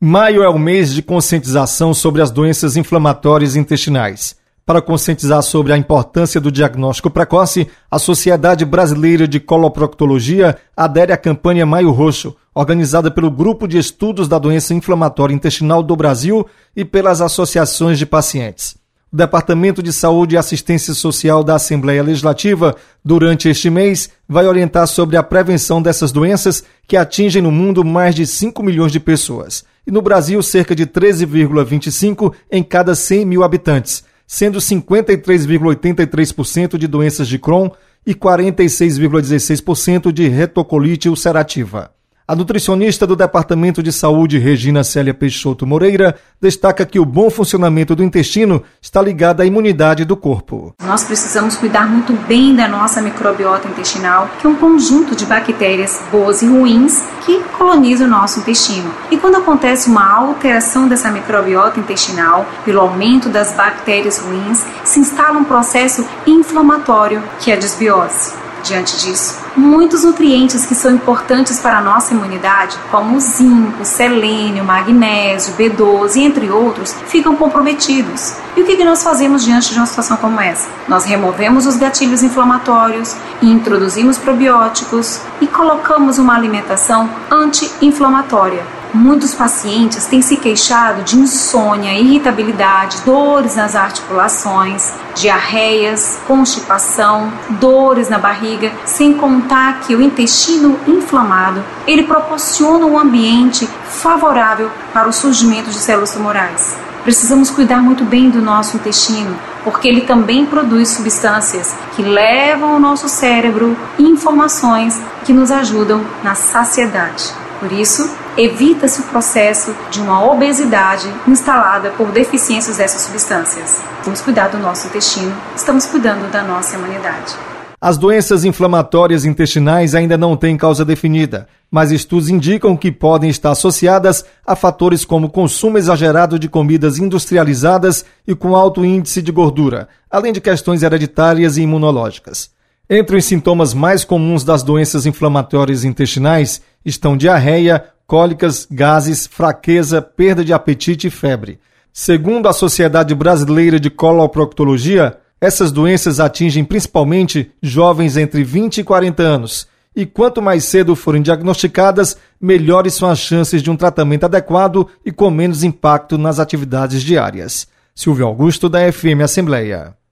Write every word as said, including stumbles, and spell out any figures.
Maio é o mês de conscientização sobre as doenças inflamatórias intestinais. Para conscientizar sobre a importância do diagnóstico precoce, a Sociedade Brasileira de Coloproctologia adere à campanha Maio Roxo, organizada pelo Grupo de Estudos da Doença Inflamatória Intestinal do Brasil e pelas associações de pacientes. O Departamento de Saúde e Assistência Social da Assembleia Legislativa, durante este mês, vai orientar sobre a prevenção dessas doenças que atingem no mundo mais de cinco milhões de pessoas. E no Brasil, cerca de treze vírgula vinte e cinco em cada cem mil habitantes, sendo cinquenta e três vírgula oitenta e três por cento de doenças de Crohn e quarenta e seis vírgula dezesseis por cento de retocolite ulcerativa. A nutricionista do Departamento de Saúde, Regina Célia Peixoto Moreira, destaca que o bom funcionamento do intestino está ligado à imunidade do corpo. Nós precisamos cuidar muito bem da nossa microbiota intestinal, que é um conjunto de bactérias boas e ruins que colonizam o nosso intestino. E quando acontece uma alteração dessa microbiota intestinal, pelo aumento das bactérias ruins, se instala um processo inflamatório, que é a desbiose. Diante disso, muitos nutrientes que são importantes para a nossa imunidade, como o zinco, selênio, magnésio, B doze, entre outros, ficam comprometidos. E o que nós fazemos diante de uma situação como essa? Nós removemos os gatilhos inflamatórios, introduzimos probióticos e colocamos uma alimentação anti-inflamatória. Muitos pacientes têm se queixado de insônia, irritabilidade, dores nas articulações, diarreias, constipação, dores na barriga, sem contar que o intestino inflamado, ele proporciona um ambiente favorável para o surgimento de células tumorais. Precisamos cuidar muito bem do nosso intestino, porque ele também produz substâncias que levam ao nosso cérebro informações que nos ajudam na saciedade. Por isso, evita-se o processo de uma obesidade instalada por deficiências dessas substâncias. Vamos cuidar do nosso intestino, estamos cuidando da nossa imunidade. As doenças inflamatórias intestinais ainda não têm causa definida, mas estudos indicam que podem estar associadas a fatores como consumo exagerado de comidas industrializadas e com alto índice de gordura, além de questões hereditárias e imunológicas. Entre os sintomas mais comuns das doenças inflamatórias intestinais estão diarreia, cólicas, gases, fraqueza, perda de apetite e febre. Segundo a Sociedade Brasileira de Coloproctologia, essas doenças atingem principalmente jovens entre vinte e quarenta anos, e quanto mais cedo forem diagnosticadas, melhores são as chances de um tratamento adequado e com menos impacto nas atividades diárias. Silvio Augusto, da F M Assembleia.